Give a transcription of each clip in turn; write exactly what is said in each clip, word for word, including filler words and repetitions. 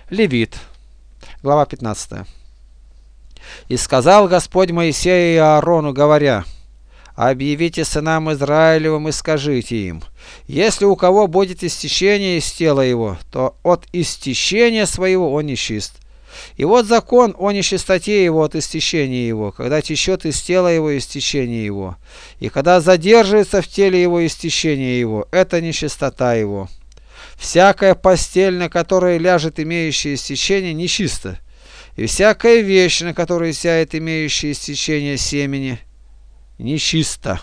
Левит, глава пятнадцатая. «И сказал Господь Моисею и Аарону, говоря: объявите сынам Израилевым и скажите им: если у кого будет истечение из тела его, то от истечения своего он нечист. И вот закон о нечистоте его от истечения его, когда течет из тела его истечение его, и когда задерживается в теле его истечение его, это нечистота его. Всякая постель, на которой ляжет имеющее истечение, нечисто, и всякая вещь, на которой сядет имеющее истечение семени, нечисто.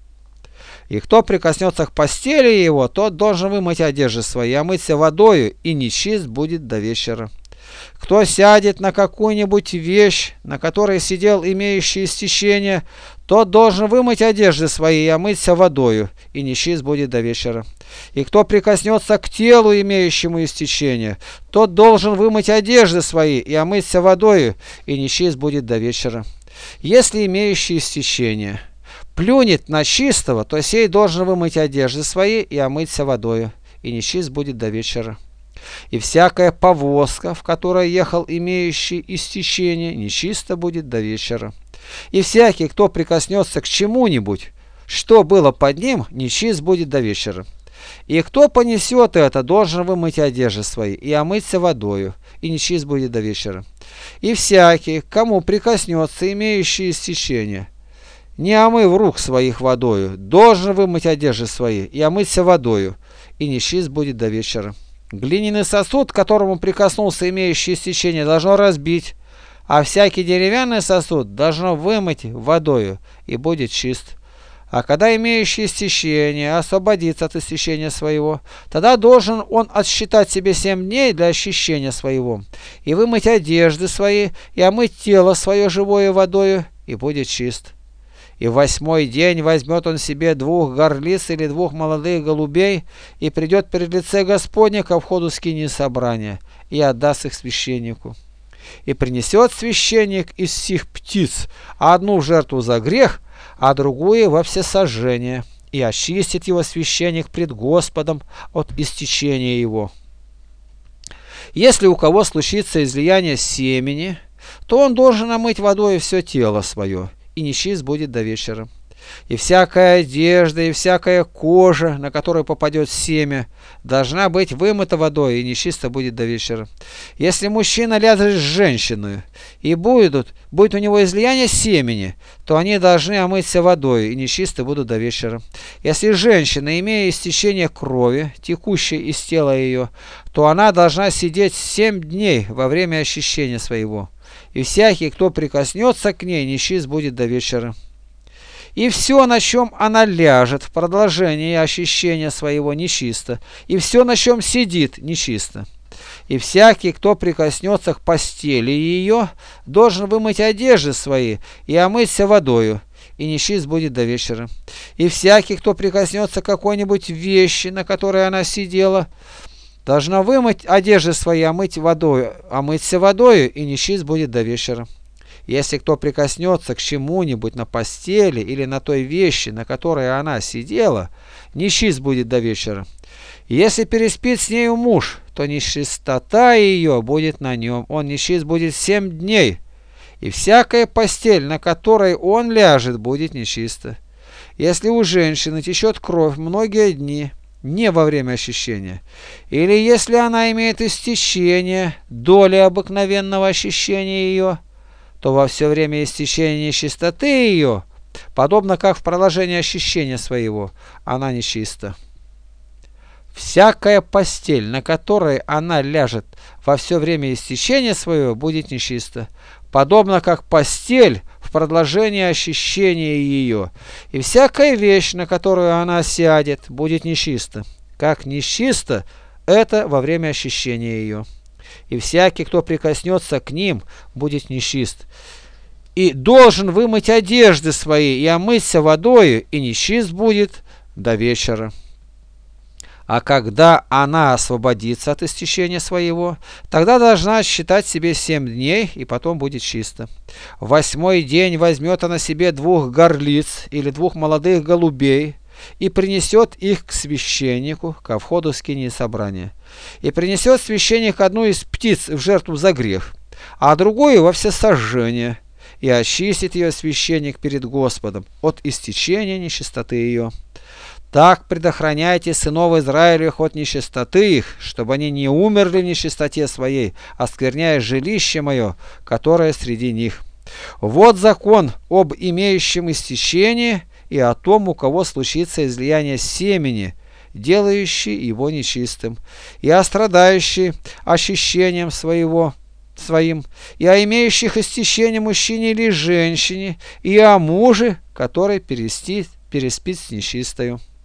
И кто прикоснется к постели его, тот должен вымыть одежды свои, омыться водою, и нечист будет до вечера. Кто сядет на какую-нибудь вещь, на которой сидел имеющий истечение, тот должен вымыть одежды свои и омыться водою, и нечист будет до вечера. И кто прикоснется к телу, имеющему истечение, тот должен вымыть одежды свои и омыться водою, и нечист будет до вечера. Если имеющий истечение плюнет на чистого, то сей должен вымыть одежды свои и омыться водою, и нечист будет до вечера. И всякая повозка, в которой ехал имеющий истечение, нечисто будет до вечера. И всякий, кто прикоснется к чему-нибудь, что было под ним, нечист будет до вечера. И кто понесет это, должен вымыть одежды свои и омыться водою, и нечист будет до вечера. И всякий, кому прикоснется имеющий истечение, не омыв рук своих водою, должен вымыть одежды свои и омыться водою, и нечист будет до вечера. Глиняный сосуд, к которому прикоснулся имеющий истечение, должно разбить, а всякий деревянный сосуд должно вымыть водою, и будет чист. А когда имеющий истечение освободится от истечения своего, тогда должен он отсчитать себе семь дней для очищения своего, и вымыть одежды свои, и омыть тело свое живое водою, и будет чист. И в восьмой день возьмет он себе двух горлиц или двух молодых голубей, и придет перед лице Господне ко входу скинии собрания, и отдаст их священнику. И принесет священник из сих птиц одну в жертву за грех, а другую во всесожжение, и очистит его священник пред Господом от истечения его. Если у кого случится излияние семени, то он должен омыть водой все тело свое, и нечист будет до вечера. И всякая одежда, и всякая кожа, на которую попадет семя, должна быть вымыта водой, и нечисто будет до вечера. Если мужчина ляжет с женщиной, и будет, будет у него излияние семени, то они должны омыться водой, и нечисто будут до вечера. Если женщина, имея истечение крови, текущей из тела ее, то она должна сидеть семь дней во время очищения своего. И всякий, кто прикоснется к ней, нечист будет до вечера. И все, на чем она ляжет в продолжении очищения своего, нечисто, и все, на чем сидит, нечисто. И всякий, кто прикоснется к постели ее, должен вымыть одежды свои и омыться водою, и нечист будет до вечера. И всякий, кто прикоснется к какой-нибудь вещи, на которой она сидела, должна вымыть одежды свои, омыть водою, омыться водою, и нечист будет до вечера. Если кто прикоснется к чему-нибудь на постели или на той вещи, на которой она сидела, нечист будет до вечера. Если переспит с нею муж, то нечистота ее будет на нем, он нечист будет семь дней, и всякая постель, на которой он ляжет, будет нечиста. Если у женщины течет кровь многие дни, не во время очищения, или если она имеет истечение доли обыкновенного очищения ее, то во все время истечения нечистоты ее, подобно как в продолжении очищения своего, она нечиста. Всякая постель, на которой она ляжет во все время истечения своего, будет нечиста, подобно как постель в продолжении очищения ее, и всякая вещь, на которую она сядет, будет нечиста, как нечисто это во время очищения ее. И всякий, кто прикоснется к ним, будет нечист, и должен вымыть одежды свои и омыться водою, и нечист будет до вечера. А когда она освободится от истечения своего, тогда должна считать себе семь дней, и потом будет чисто. В восьмой день возьмет она себе двух горлиц или двух молодых голубей, и принесет их к священнику ко входу скинии собрания. И принесет священник одну из птиц в жертву за грех, а другую во всесожжение, и очистит ее священник перед Господом от истечения нечистоты ее. Так предохраняйте сынов Израилевых от нечистоты их, чтобы они не умерли в нечистоте своей, оскверняя жилище мое, которое среди них. Вот закон об имеющем истечении и о том, у кого случится излияние семени, делающий его нечистым, и о страдающий очищением своего, своим, и о имеющих истечение мужчине или женщине, и о муже, который переспит, переспит с нечистою.